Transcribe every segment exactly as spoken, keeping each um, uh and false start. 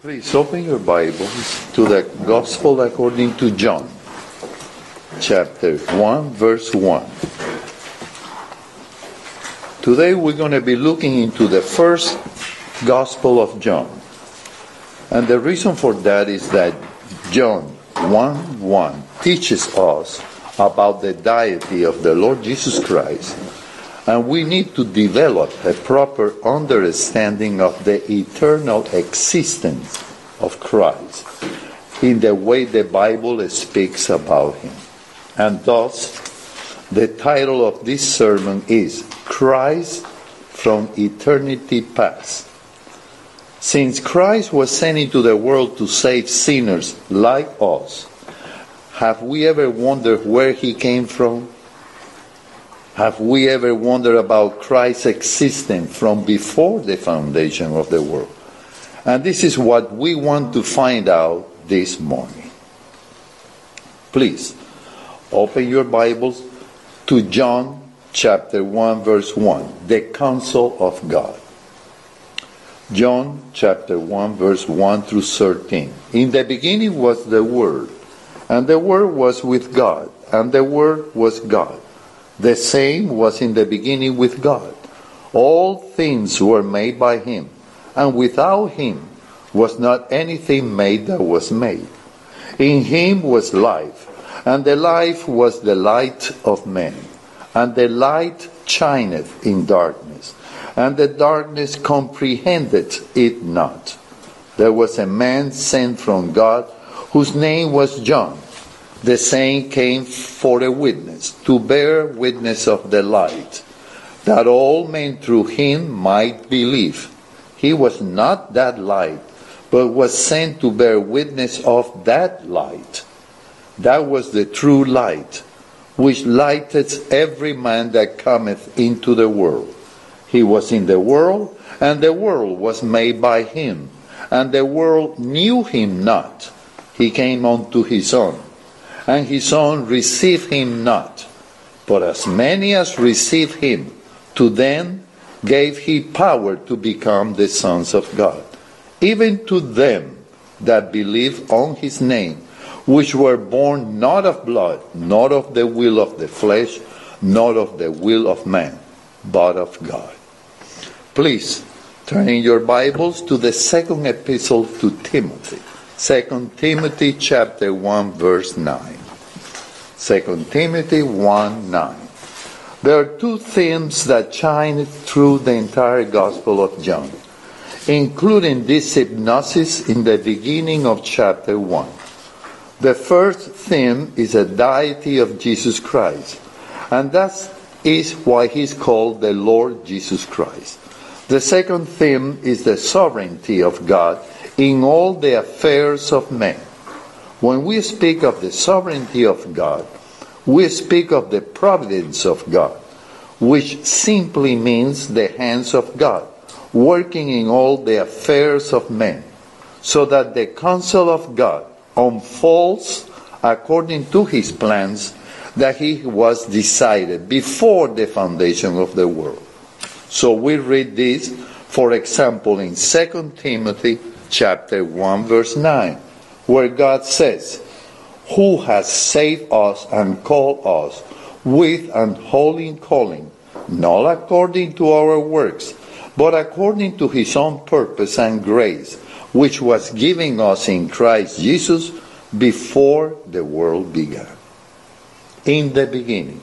Please open your Bibles to the Gospel according to John, chapter one, verse one. Today we're going to be looking into the first Gospel of John. And the reason for that is that John one one teaches us about the deity of the Lord Jesus Christ. And we need to develop a proper understanding of the eternal existence of Christ in the way the Bible speaks about Him. And thus, the title of this sermon is Christ from Eternity Past. Since Christ was sent into the world to save sinners like us, have we ever wondered where He came from? Have we ever wondered about Christ's existence from before the foundation of the world? And this is what we want to find out this morning. Please, open your Bibles to John chapter one, verse one, the counsel of God. John chapter one, verse one through thirteen. In the beginning was the Word, and the Word was with God, and the Word was God. The same was in the beginning with God. All things were made by Him, and without Him was not anything made that was made. In Him was life, and the life was the light of men. And the light shineth in darkness, and the darkness comprehended it not. There was a man sent from God, whose name was John. The same came for a witness, to bear witness of the light, that all men through him might believe. He was not that light, but was sent to bear witness of that light. That was the true light, which lighteth every man that cometh into the world. He was in the world, and the world was made by him, and the world knew him not. He came unto his own, and his own received him not. But as many as received him, to them gave he power to become the sons of God, even to them that believe on his name, which were born not of blood, not of the will of the flesh, not of the will of man, but of God. Please turn in your Bibles to the second epistle to Timothy. Second Timothy chapter one, verse nine. Second Timothy one, nine. There are two themes that shine through the entire Gospel of John, including this hypnosis in the beginning of chapter one. The first theme is the deity of Jesus Christ, and that is why He is called the Lord Jesus Christ. The second theme is the sovereignty of God in all the affairs of men. When we speak of the sovereignty of God, we speak of the providence of God, which simply means the hands of God, working in all the affairs of men, so that the counsel of God unfolds according to His plans that He was decided before the foundation of the world. So we read this, for example, in Second Timothy chapter one, verse nine, where God says, who has saved us and called us with an holy calling, not according to our works, but according to His own purpose and grace, which was given us in Christ Jesus before the world began. In the beginning.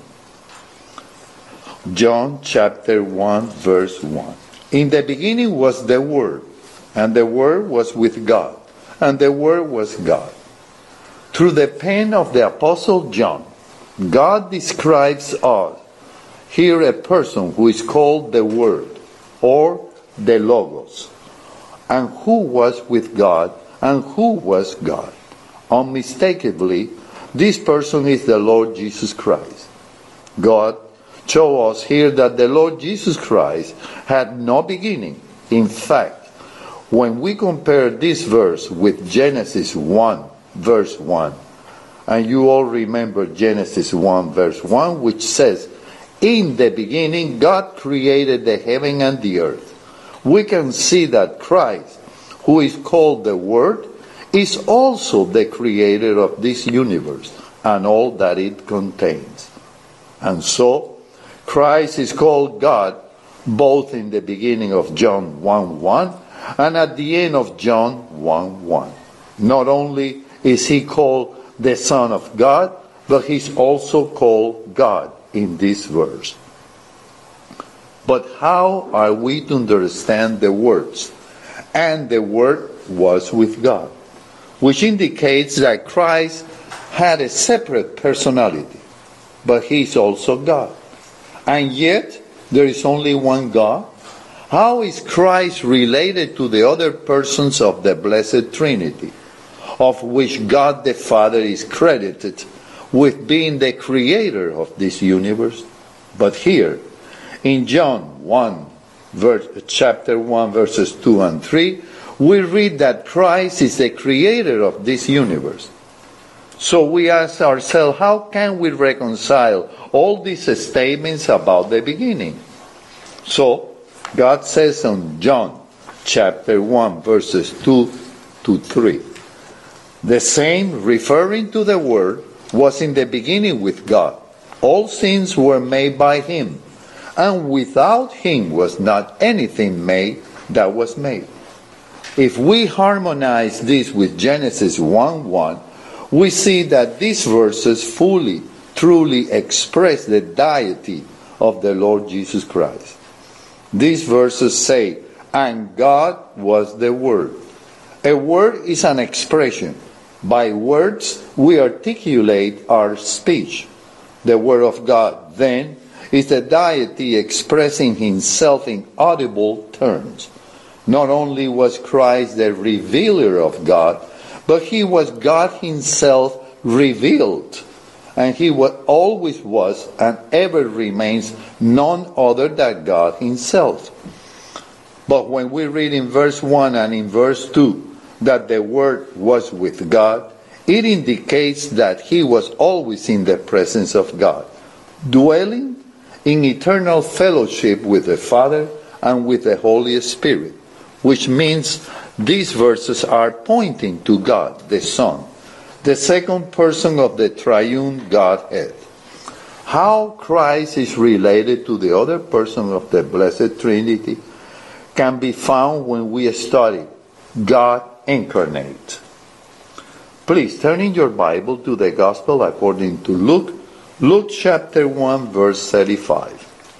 John chapter one, verse one. In the beginning was the Word, and the Word was with God, and the Word was God. Through the pen of the Apostle John, God describes us here a person who is called the Word, or the Logos, and who was with God, and who was God. Unmistakably, this person is the Lord Jesus Christ. God shows us here that the Lord Jesus Christ had no beginning. In fact, when we compare this verse with Genesis one, verse one, and you all remember Genesis one, verse one, which says, in the beginning God created the heaven and the earth. We can see that Christ, who is called the Word, is also the creator of this universe and all that it contains. And so, Christ is called God both in the beginning of John one one and at the end of John one one. Not only is he called the Son of God, but he's also called God in this verse. But how are we to understand the words? And the Word was with God, which indicates that Christ had a separate personality, but he is also God. And yet, there is only one God. How is Christ related to the other persons of the Blessed Trinity, of which God the Father is credited with being the creator of this universe? But here, in John one, verse, chapter one, verses two and three, we read that Christ is the creator of this universe. So we ask ourselves, how can we reconcile all these statements about the beginning? So, God says in John chapter one, verses two to three, the same, referring to the Word, was in the beginning with God. All things were made by him, and without him was not anything made that was made. If we harmonize this with Genesis one one, we see that these verses fully, truly express the deity of the Lord Jesus Christ. These verses say, and God was the Word. A word is an expression. By words we articulate our speech. The Word of God, then, is the deity expressing himself in audible terms. Not only was Christ the revealer of God, but he was God himself revealed. And he was, always was and ever remains none other than God himself. But when we read in verse one and in verse two that the Word was with God, it indicates that he was always in the presence of God, dwelling in eternal fellowship with the Father and with the Holy Spirit, which means these verses are pointing to God, the Son, the second person of the triune Godhead. How Christ is related to the other person of the Blessed Trinity can be found when we study God incarnate. Please turn in your Bible to the Gospel according to Luke, Luke chapter one, verse thirty-five.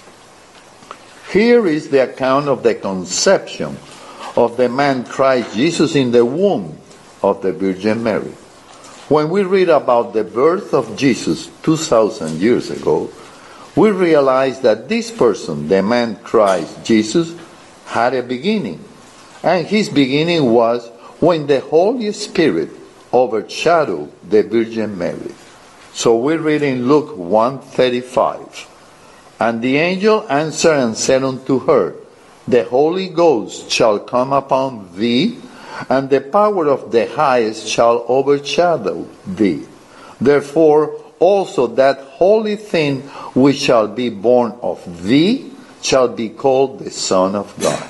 Here is the account of the conception of the man Christ Jesus in the womb of the Virgin Mary. When we read about the birth of Jesus two thousand years ago, we realize that this person, the man Christ Jesus, had a beginning. And his beginning was when the Holy Spirit overshadowed the Virgin Mary. So we read in Luke one thirty-five, and the angel answered and said unto her, the Holy Ghost shall come upon thee, and the power of the highest shall overshadow thee. Therefore also that holy thing which shall be born of thee shall be called the Son of God.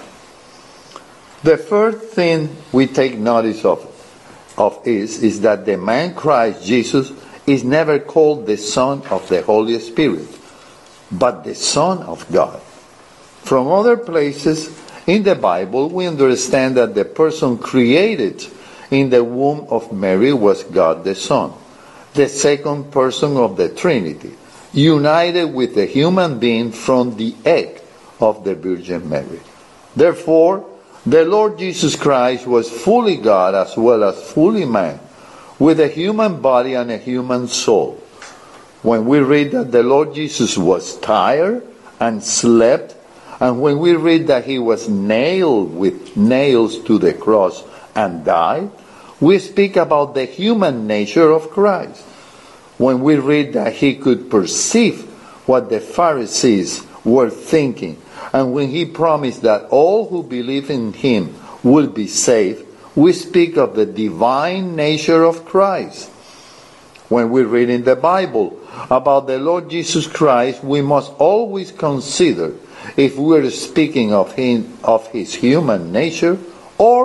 The first thing we take notice of, of is, is that the man Christ Jesus is never called the Son of the Holy Spirit, but the Son of God. From other places in the Bible, we understand that the person created in the womb of Mary was God the Son, the second person of the Trinity, united with the human being from the egg of the Virgin Mary. Therefore, the Lord Jesus Christ was fully God as well as fully man, with a human body and a human soul. When we read that the Lord Jesus was tired and slept, and when we read that he was nailed with nails to the cross and died, we speak about the human nature of Christ. When we read that he could perceive what the Pharisees were thinking, and when he promised that all who believe in him will be saved, we speak of the divine nature of Christ. When we read in the Bible about the Lord Jesus Christ, we must always consider if we are speaking of him, of his human nature, or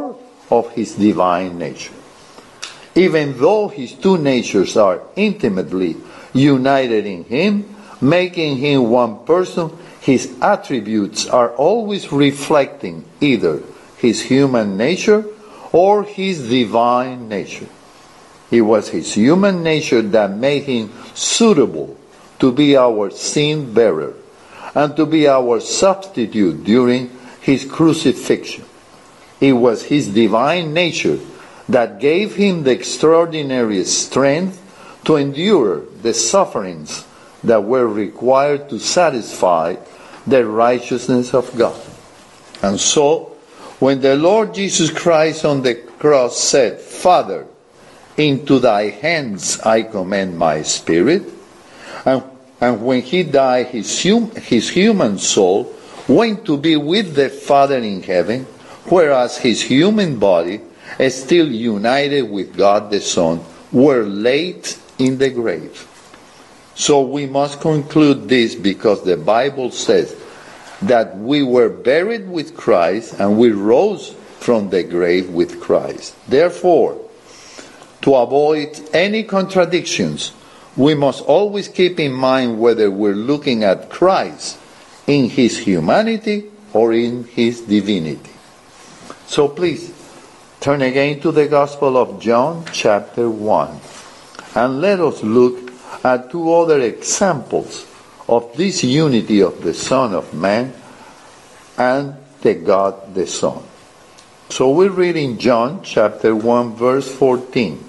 of his divine nature. Even though his two natures are intimately united in him, making him one person, his attributes are always reflecting either his human nature or his divine nature. It was his human nature that made him suitable to be our sin bearer and to be our substitute during his crucifixion. It was his divine nature that gave him the extraordinary strength to endure the sufferings that were required to satisfy the righteousness of God. And so, when the Lord Jesus Christ on the cross said, "Father, into thy hands I commend my spirit," and, and when he died, his, hum, his human soul went to be with the Father in heaven, whereas his human body, still united with God the Son, were laid in the grave. So we must conclude this because the Bible says that we were buried with Christ and we rose from the grave with Christ. Therefore, to avoid any contradictions, we must always keep in mind whether we're looking at Christ in his humanity or in his divinity. So please, turn again to the Gospel of John, chapter one, and let us look at two other examples of this unity of the Son of Man and the God the Son. So we read in John chapter one, verse fourteen.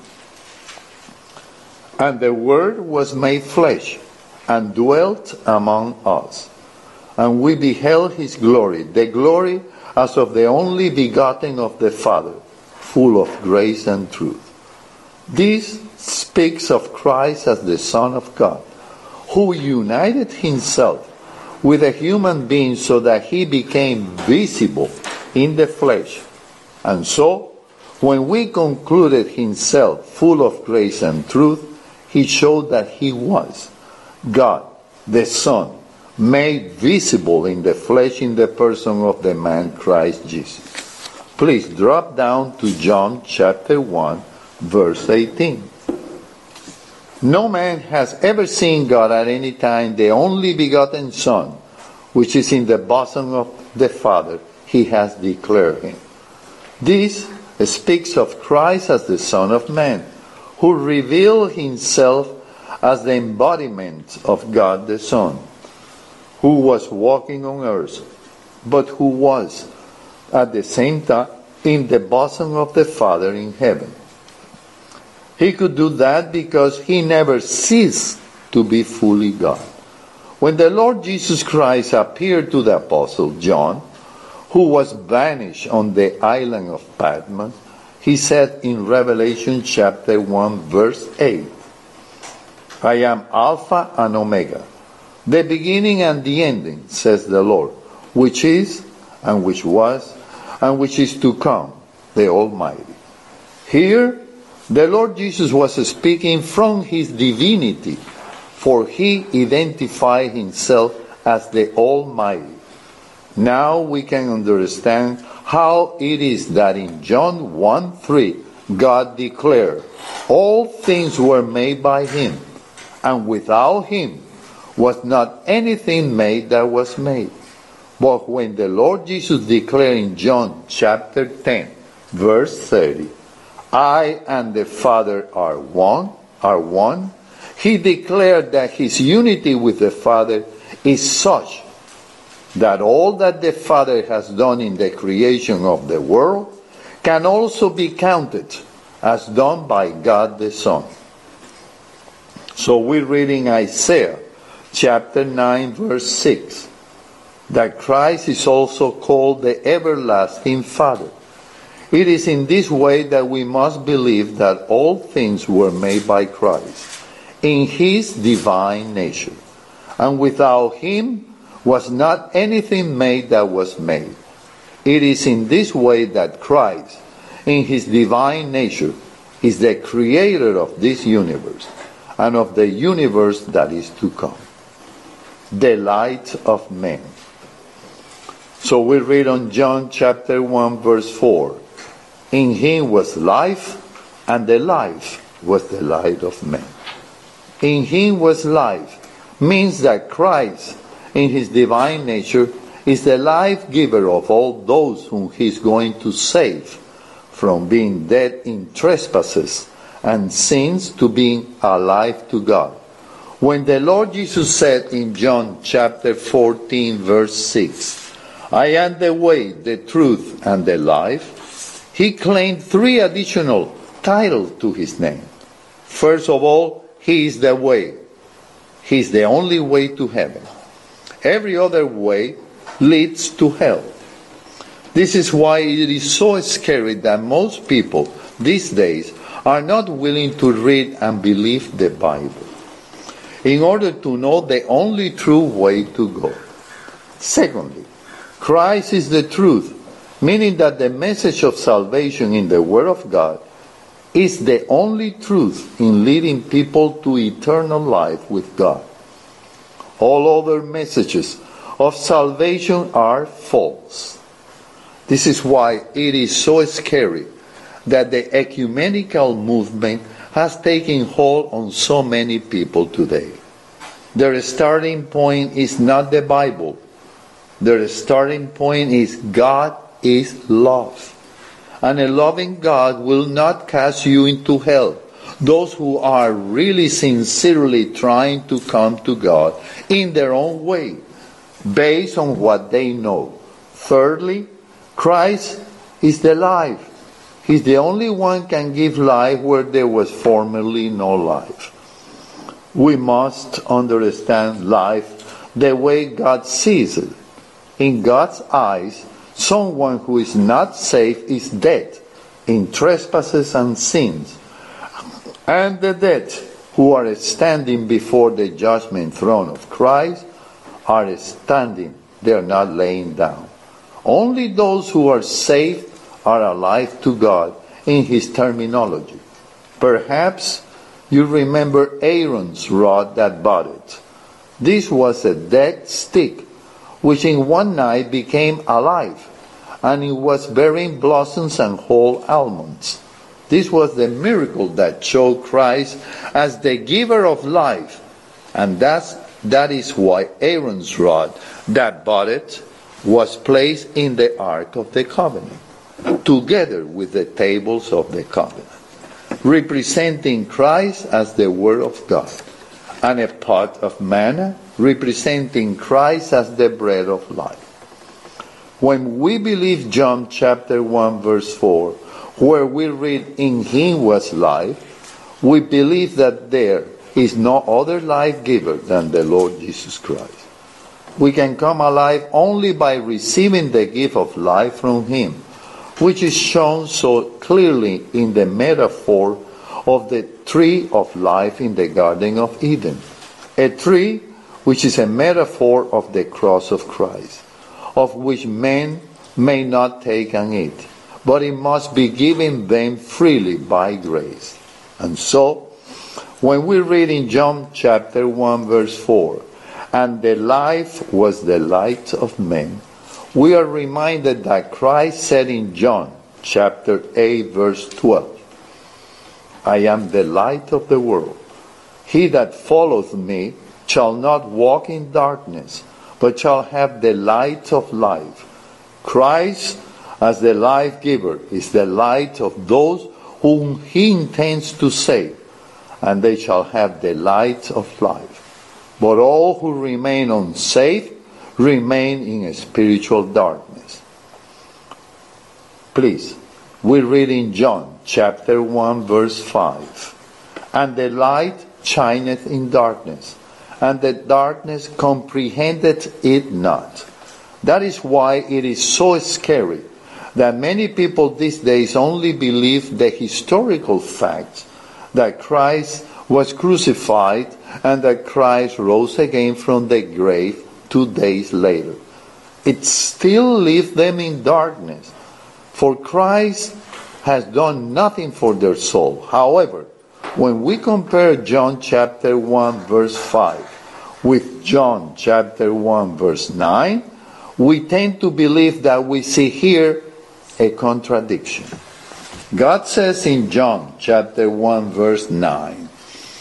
"And the Word was made flesh and dwelt among us, and we beheld his glory, the glory as of the only begotten of the Father, full of grace and truth." This speaks of Christ as the Son of God, who united himself with a human being so that he became visible in the flesh. And so, when we concluded himself full of grace and truth, he showed that he was God, the Son, made visible in the flesh in the person of the man Christ Jesus. Please drop down to John chapter one, verse eighteen. "No man has ever seen God at any time, the only begotten Son, which is in the bosom of the Father, he has declared him." This speaks of Christ as the Son of Man, who revealed himself as the embodiment of God the Son, who was walking on earth, but who was at the same time in the bosom of the Father in heaven. He could do that because he never ceased to be fully God. When the Lord Jesus Christ appeared to the Apostle John, who was banished on the island of Patmos, he said in Revelation chapter one, verse eight, "I am Alpha and Omega, the beginning and the ending, says the Lord, which is, and which was, and which is to come, the Almighty." Here, the Lord Jesus was speaking from his divinity, for he identified himself as the Almighty. Now we can understand how it is that in John one three, God declared, "All things were made by him, and without him was not anything made that was made." But when the Lord Jesus declared in John chapter ten, verse thirty, "I and the Father are one," are one, he declared that his unity with the Father is such that all that the Father has done in the creation of the world can also be counted as done by God the Son. So we read in Isaiah chapter nine, verse six, that Christ is also called the everlasting Father. It is in this way that we must believe that all things were made by Christ in his divine nature, and without him was not anything made that was made. It is in this way that Christ, in his divine nature, is the creator of this universe and of the universe that is to come, the light of men. So we read on John chapter one, verse four, In him was life, and the life was the light of men. In him was life means that Christ, in his divine nature, is the life giver of all those whom he is going to save from being dead in trespasses and sins to being alive to God. When the Lord Jesus said in John chapter fourteen verse six, I am the way, the truth, and the life, he claimed three additional titles to his name. First of all, he is the way. He is the only way to heaven. Every other way leads to hell. This is why it is so scary that most people these days are not willing to read and believe the Bible in order to know the only true way to go. Secondly, Christ is the truth, meaning that the message of salvation in the Word of God is the only truth in leading people to eternal life with God. All other messages of salvation are false. This is why it is so scary that the ecumenical movement has taken hold on so many people today. Their starting point is not the Bible. Their starting point is God is love. And a loving God will not cast you into hell. Those who are really sincerely trying to come to God in their own way, based on what they know. Thirdly, Christ is the life. He's the only one can give life where there was formerly no life. We must understand life the way God sees it. In God's eyes, someone who is not saved is dead in trespasses and sins. And the dead who are standing before the judgment throne of Christ are standing. They are not laying down. Only those who are saved are alive to God in his terminology. Perhaps you remember Aaron's rod that budded. This was a dead stick which in one night became alive, and it was bearing blossoms and whole almonds. This was the miracle that showed Christ as the giver of life, and that's, that is why Aaron's rod that budded was placed in the Ark of the Covenant, together with the tables of the covenant, representing Christ as the Word of God, and a pot of manna representing Christ as the bread of life. When we believe John chapter one verse four, where we read, in him was life, we believe that there is no other life giver than the Lord Jesus Christ. We can come alive only by receiving the gift of life from him, which is shown so clearly in the metaphor of the tree of life in the Garden of Eden. A tree which is a metaphor of the cross of Christ, of which men may not take and eat, but it must be given them freely by grace. And so, when we read in John chapter one verse four, and the life was the light of men, we are reminded that Christ said in John chapter eight verse twelve, I am the light of the world. He that followeth me shall not walk in darkness, but shall have the light of life. Christ, as the life giver, is the light of those whom he intends to save, and they shall have the light of life. But all who remain unsaved remain in spiritual darkness. Please, we read in John chapter one verse five, and the light shineth in darkness, and the darkness comprehended it not. That is why it is so scary that many people these days only believe the historical facts that Christ was crucified and that Christ rose again from the grave two days later. It still leaves them in darkness, for Christ has done nothing for their soul. However, when we compare John chapter one verse five with John chapter one verse nine, we tend to believe that we see here a contradiction. God says in John chapter one verse nine,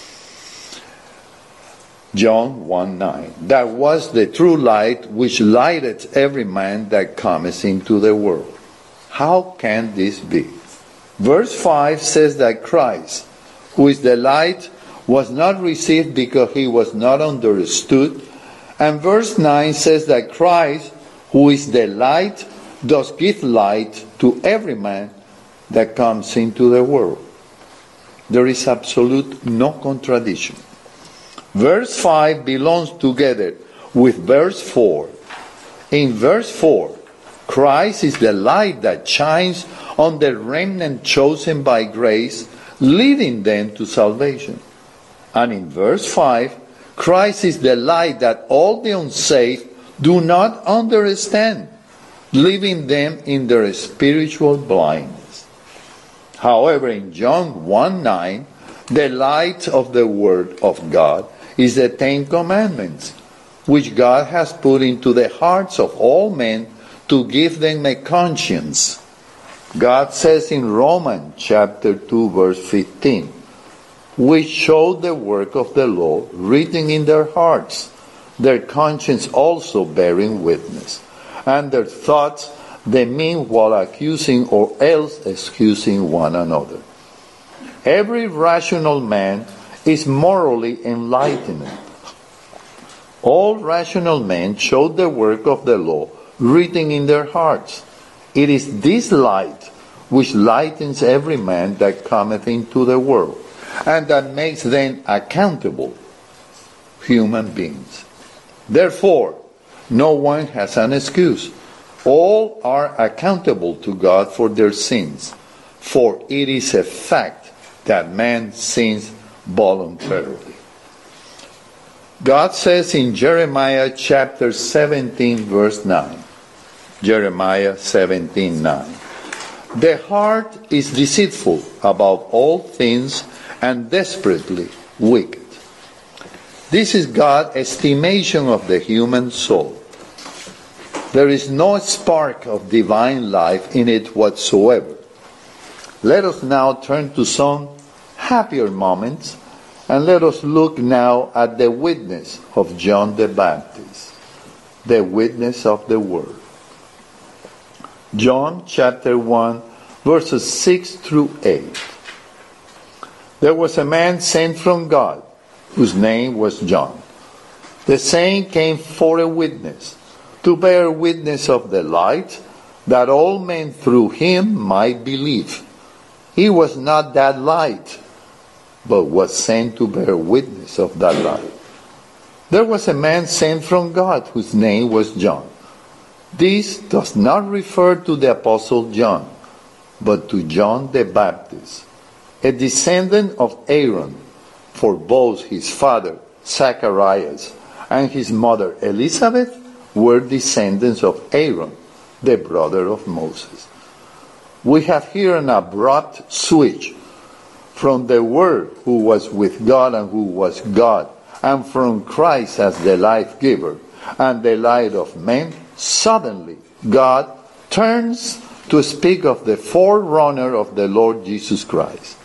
John one nine, that was the true light which lighteth every man that cometh into the world. How can this be? Verse five says that Christ, who is the light, was not received because he was not understood. And verse nine says that Christ, who is the light, does give light to every man that comes into the world. There is absolute no contradiction. Verse five belongs together with verse four. In verse four, Christ is the light that shines on the remnant chosen by grace, leading them to salvation. And in verse five, Christ is the light that all the unsaved do not understand, leaving them in their spiritual blindness. However, in John one nine, the light of the Word of God is the Ten Commandments, which God has put into the hearts of all men to give them a conscience. God says in Romans chapter two verse fifteen, which show the work of the law written in their hearts, their conscience also bearing witness, and their thoughts they mean while accusing or else excusing one another. Every rational man is morally enlightened. All rational men show the work of the law written in their hearts. It is this light which lightens every man that cometh into the world, and that makes them accountable human beings. Therefore, no one has an excuse. All are accountable to God for their sins, for it is a fact that man sins voluntarily. God says in Jeremiah chapter seventeen verse nine, Jeremiah seventeen nine, the heart is deceitful above all things and desperately wicked. This is God's estimation of the human soul. There is no spark of divine life in it whatsoever. Let us now turn to some happier moments, and let us look now at the witness of John the Baptist, the witness of the Word. John chapter one, verses six through eight. There was a man sent from God, whose name was John. The same came for a witness, to bear witness of the light, that all men through him might believe. He was not that light, but was sent to bear witness of that light. There was a man sent from God, whose name was John. This does not refer to the Apostle John, but to John the Baptist, a descendant of Aaron, for both his father Zacharias and his mother Elizabeth were descendants of Aaron, the brother of Moses. We have here an abrupt switch from the Word who was with God and who was God, and from Christ as the life giver and the light of men. Suddenly God turns to speak of the forerunner of the Lord Jesus Christ.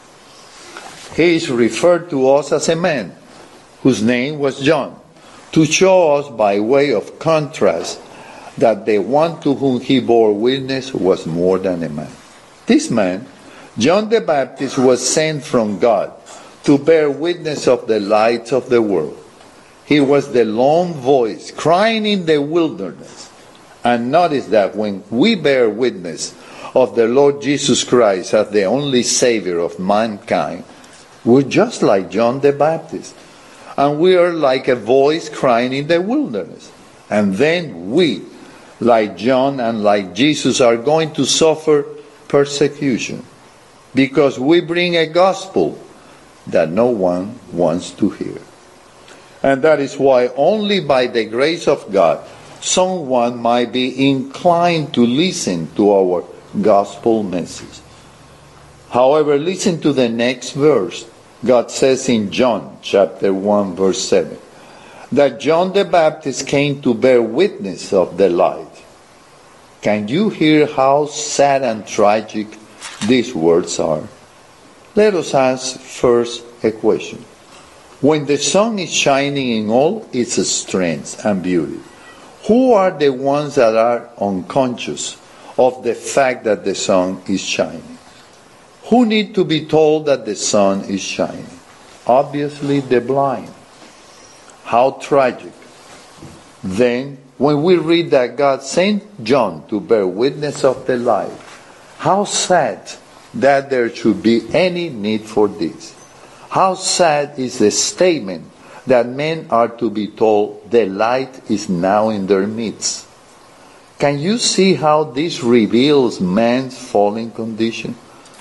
He is referred to us as a man whose name was John, to show us by way of contrast that the one to whom he bore witness was more than a man. This man, John the Baptist, was sent from God to bear witness of the light of the world. He was the lone voice crying in the wilderness. And notice that when we bear witness of the Lord Jesus Christ as the only Savior of mankind, we're just like John the Baptist. And we are like a voice crying in the wilderness. And then we, like John and like Jesus, are going to suffer persecution, because we bring a gospel that no one wants to hear. And that is why only by the grace of God someone might be inclined to listen to our gospel message. However, listen to the next verse. God says in John chapter one verse seven, that John the Baptist came to bear witness of the light. Can you hear how sad and tragic these words are. Let us ask first a question. When the sun is shining in all its strength and beauty, who are the ones that are unconscious of the fact that the sun is shining? Who need to be told that the sun is shining? Obviously the blind. How tragic. Then, when we read that God sent John to bear witness of the light, how sad that there should be any need for this. How sad is the statement that men are to be told the light is now in their midst. Can you see how this reveals man's fallen condition?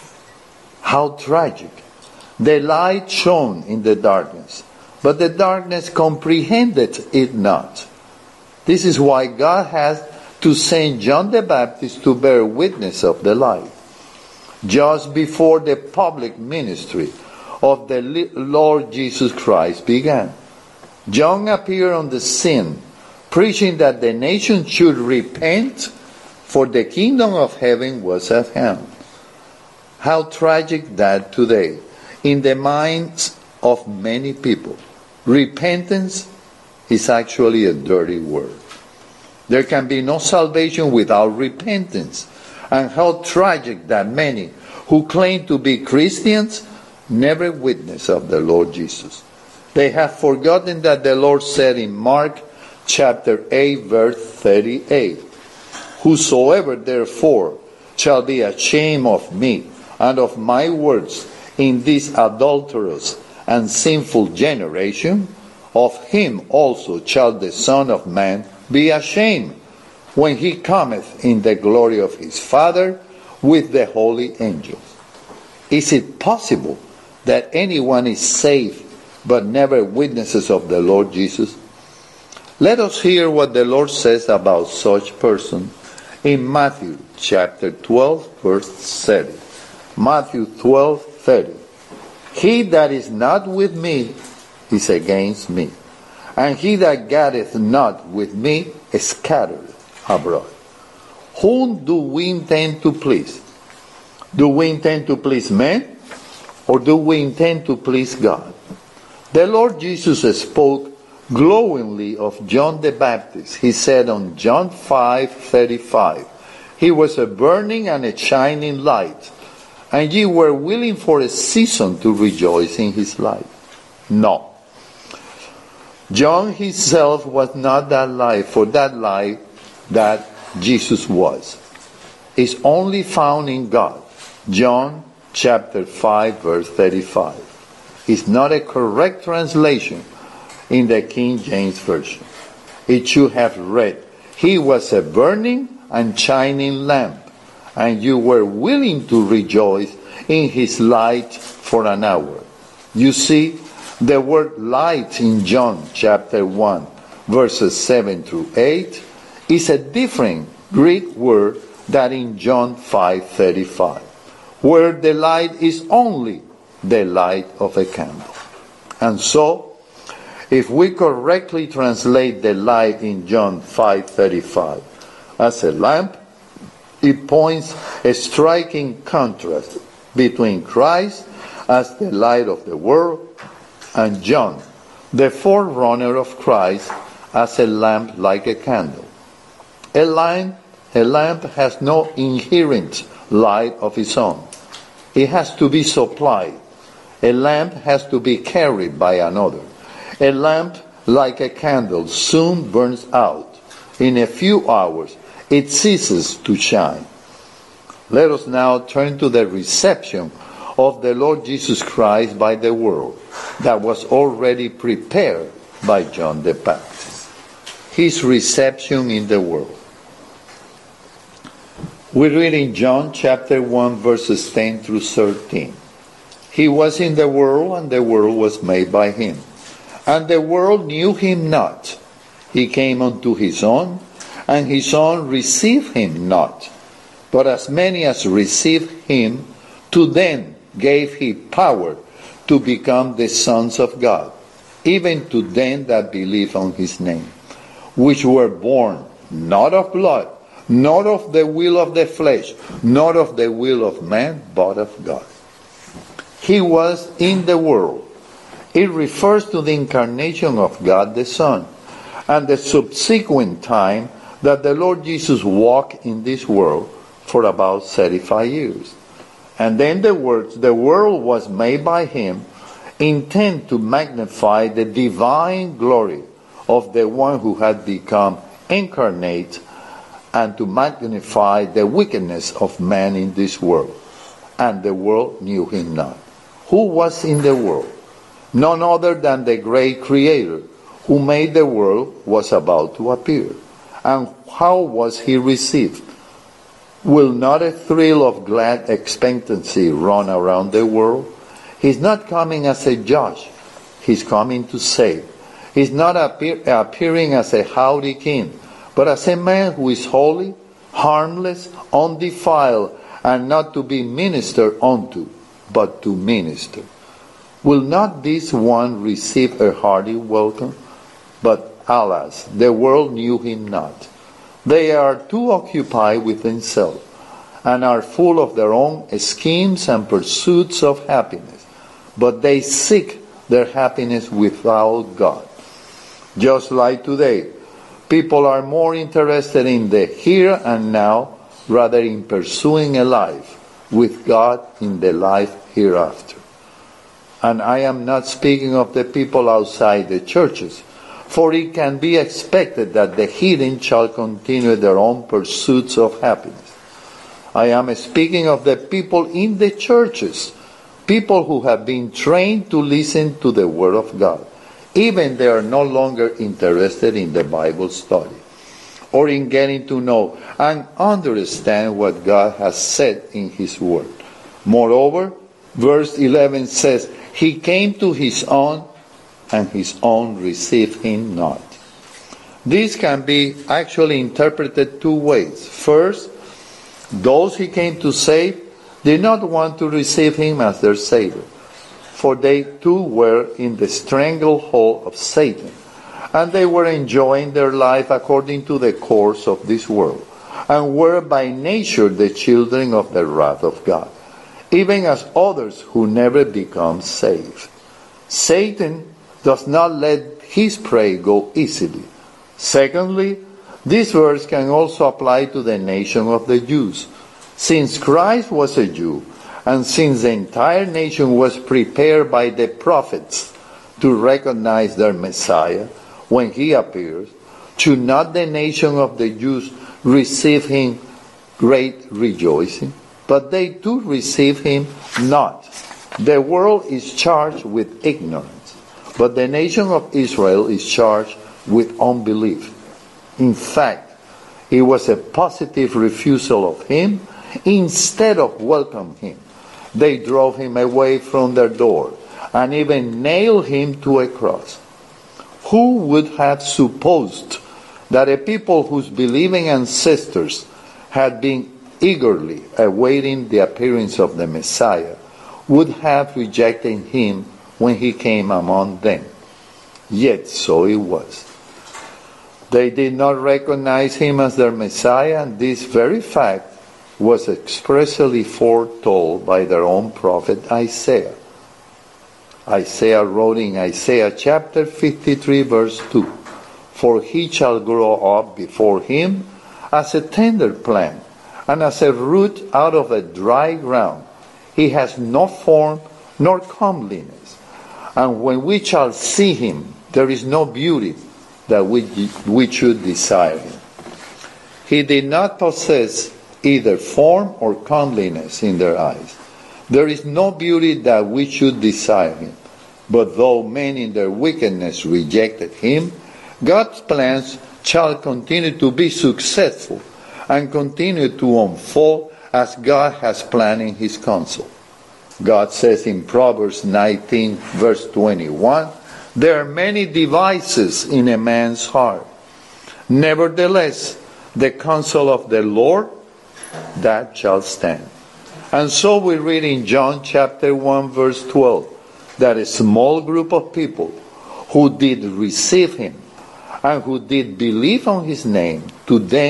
How tragic. The light shone in the darkness, but the darkness comprehended it not. This is why God has to send John the Baptist to bear witness of the light. Just before the public ministry of the Lord Jesus Christ began, John appeared on the scene, preaching that the nation should repent, for the kingdom of heaven was at hand. How tragic that today, in the minds of many people, repentance is actually a dirty word. There can be no salvation without repentance. And how tragic that many who claim to be Christians never witness of the Lord Jesus. They have forgotten that the Lord said in Mark chapter eight verse thirty-eight, "Whosoever therefore shall be ashamed of me and of my words in this adulterous and sinful generation, of him also shall the Son of Man be ashamed, when he cometh in the glory of his Father with the holy angels." Is it possible that anyone is saved but never witnesses of the Lord Jesus? Let us hear what the Lord says about such person in Matthew chapter twelve verse thirty. Matthew twelve thirty. "He that is not with me is against me, and he that gathers not with me is scattered abroad." Whom do we intend to please? Do we intend to please men, or do we intend to please God? The Lord Jesus spoke glowingly of John the Baptist. He said on John five thirty-five, "He was a burning and a shining light, and ye were willing for a season to rejoice in his light." No. John himself was not that light, for that light that Jesus was is only found in God. John chapter five verse thirty-five is not a correct translation in the King James Version. It should have read, "He was a burning and shining lamp, and you were willing to rejoice in his light for an hour." You see, the word light in John chapter one verses seven through eight is a different Greek word than in John five thirty-five, where the light is only the light of a candle. And so, if we correctly translate the light in John five thirty-five as a lamp, it points a striking contrast between Christ as the light of the world and John, the forerunner of Christ, as a lamp like a candle. A lamp, a lamp has no inherent light of its own. It has to be supplied. A lamp has to be carried by another. A lamp, like a candle, soon burns out. In a few hours, it ceases to shine. Let us now turn to the reception of the Lord Jesus Christ by the world that was already prepared by John the Baptist. His reception in the world. We read in John chapter one verses ten through thirteen. "He was in the world, and the world was made by him, and the world knew him not. He came unto his own, and his own received him not. But as many as received him, to them gave he power to become the sons of God, even to them that believe on his name, which were born not of blood, not of the will of the flesh, not of the will of man, but of God. He was in the world. It refers to the incarnation of God the Son, and the subsequent time that the Lord Jesus walked in this world for about thirty-five years. And then the words, the world was made by him, intent to magnify the divine glory of the one who had become incarnate, and to magnify the wickedness of man in this world. And the world knew him not. Who was in the world? None other than the great Creator who made the world was about to appear. And how was he received? Will not a thrill of glad expectancy run around the world? He's not coming as a judge. He's coming to save. He's not appear, appearing as a haughty king, but as a man who is holy, harmless, undefiled, and not to be ministered unto, but to minister. Will not this one receive a hearty welcome? But alas, the world knew him not. They are too occupied with themselves, and are full of their own schemes and pursuits of happiness. But they seek their happiness without God. Just like today, people are more interested in the here and now rather in pursuing a life with God in the life hereafter. And I am not speaking of the people outside the churches, for it can be expected that the heathen shall continue their own pursuits of happiness. I am speaking of the people in the churches, people who have been trained to listen to the Word of God, even they are no longer interested in the Bible study, or in getting to know and understand what God has said in His Word. Moreover, verse eleven says, He came to His own, and His own received Him not. This can be actually interpreted two ways. First, those He came to save did not want to receive Him as their Savior, for they too were in the stranglehold of Satan, and they were enjoying their life according to the course of this world, and were by nature the children of the wrath of God, even as others who never become saved. Satan does not let his prey go easily. Secondly, this verse can also apply to the nation of the Jews. Since Christ was a Jew, and since the entire nation was prepared by the prophets to recognize their Messiah when He appears, should not the nation of the Jews receive Him great rejoicing? But they too receive Him not. The world is charged with ignorance, but the nation of Israel is charged with unbelief. In fact, it was a positive refusal of Him instead of welcoming Him. They drove Him away from their door and even nailed Him to a cross. Who would have supposed that a people whose believing ancestors had been eagerly awaiting the appearance of the Messiah would have rejected Him when He came among them? Yet so it was. They did not recognize Him as their Messiah, and this very fact was expressly foretold by their own prophet Isaiah. Isaiah wrote in Isaiah chapter fifty-three verse two, For he shall grow up before him as a tender plant, and as a root out of a dry ground. He has no form nor comeliness. And when we shall see him, there is no beauty that we, we should desire him. He did not possess either form or comeliness in their eyes. There is no beauty that we should desire him. But though men in their wickedness rejected him, God's plans shall continue to be successful and continue to unfold as God has planned in His counsel. God says in Proverbs nineteen verse twenty-one, There are many devices in a man's heart. Nevertheless, the counsel of the Lord, that shall stand. And so we read in John chapter one verse twelve, that a small group of people who did receive him and who did believe on his name, to them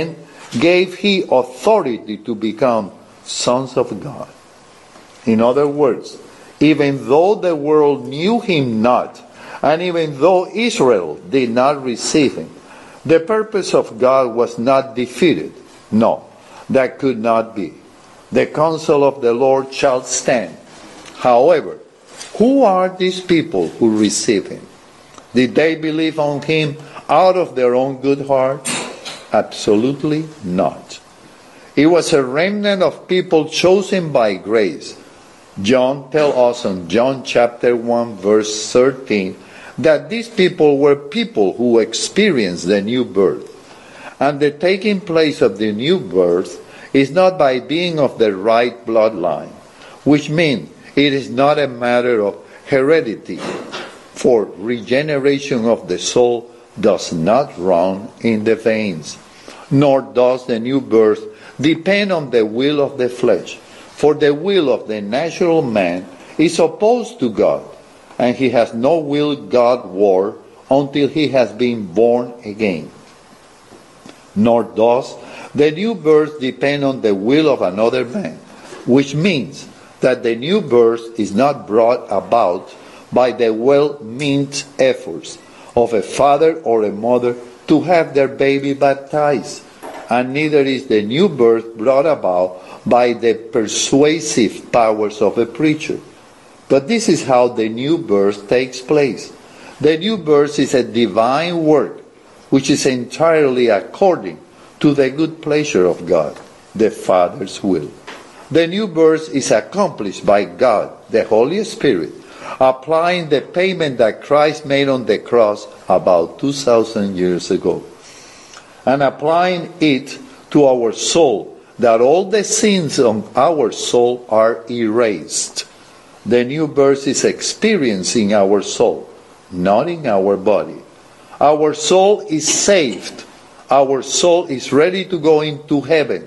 gave he authority to become sons of God. In other words, even though the world knew him not, and even though Israel did not receive him, the purpose of God was not defeated. No, that could not be. The counsel of the Lord shall stand. However, who are these people who receive him? Did they believe on him out of their own good heart? Absolutely not. It was a remnant of people chosen by grace. John tells us in John chapter one verse thirteen that these people were people who experienced the new birth. And the taking place of the new birth is not by being of the right bloodline, which means it is not a matter of heredity, for regeneration of the soul does not run in the veins, nor does the new birth depend on the will of the flesh, for the will of the natural man is opposed to God, and he has no will Godward until he has been born again. Nor does the new birth depend on the will of another man, which means that the new birth is not brought about by the well-meant efforts of a father or a mother to have their baby baptized, and neither is the new birth brought about by the persuasive powers of a preacher. But this is how the new birth takes place. The new birth is a divine work which is entirely according to the good pleasure of God, the Father's will. The new birth is accomplished by God, the Holy Spirit, applying the payment that Christ made on the cross about two thousand years ago, and applying it to our soul, that all the sins of our soul are erased. The new birth is experienced in our soul, not in our body. Our soul is saved. Our soul is ready to go into heaven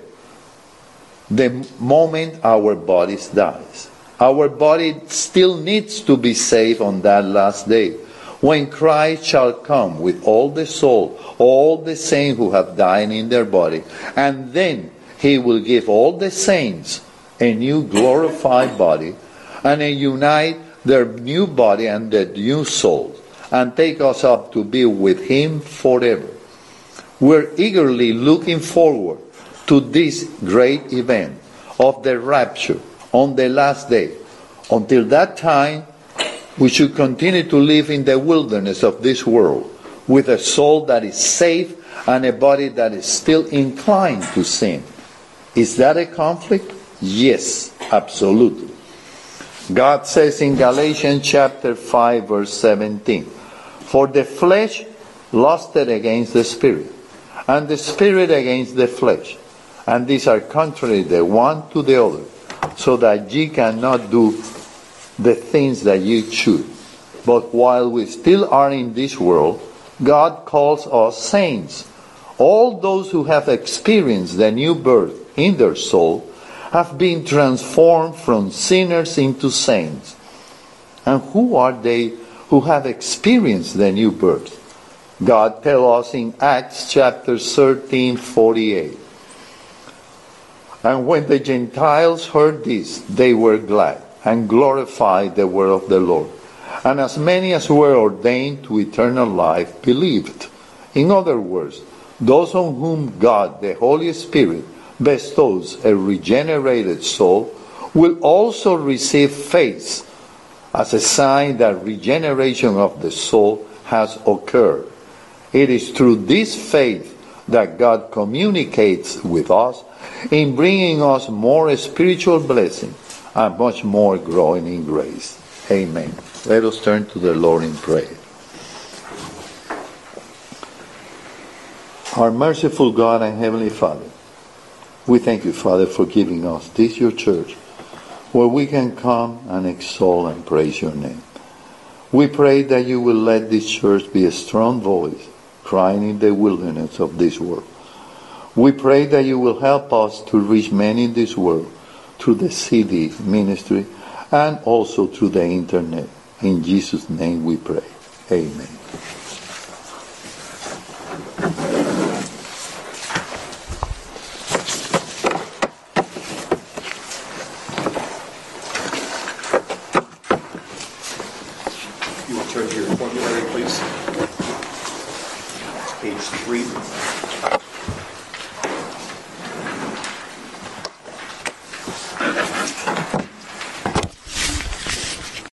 the moment our body dies. Our body still needs to be saved on that last day, when Christ shall come with all the soul, all the saints who have died in their body, and then he will give all the saints a new glorified body, and a unite their new body and their new soul, and take us up to be with him forever. We're eagerly looking forward to this great event of the rapture on the last day. Until that time, we should continue to live in the wilderness of this world with a soul that is safe and a body that is still inclined to sin. Is that a conflict? Yes, absolutely. God says in Galatians chapter five verse seventeen, "For the flesh lusted against the spirit, and the spirit against the flesh, and these are contrary the one to the other, so that ye cannot do the things that ye should. But while we still are in this world, God calls us saints." All those who have experienced the new birth in their soul have been transformed from sinners into saints. And who are they who have experienced the new birth? God tells us in Acts chapter thirteen forty-eight. "And when the Gentiles heard this, they were glad, and glorified the word of the Lord. And as many as were ordained to eternal life believed." In other words, those on whom God, the Holy Spirit, bestows a regenerated soul will also receive faith as a sign that regeneration of the soul has occurred. It is through this faith that God communicates with us in bringing us more spiritual blessing and much more growing in grace. Amen. Let us turn to the Lord in prayer. Our merciful God and Heavenly Father, we thank you, Father, for giving us this, your church, where we can come and exalt and praise your name. We pray that you will let this church be a strong voice, crying in the wilderness of this world. We pray that you will help us to reach many in this world through the C D ministry and also through the internet. In Jesus' name we pray. Amen. You will turn to your formulary, please. Page three.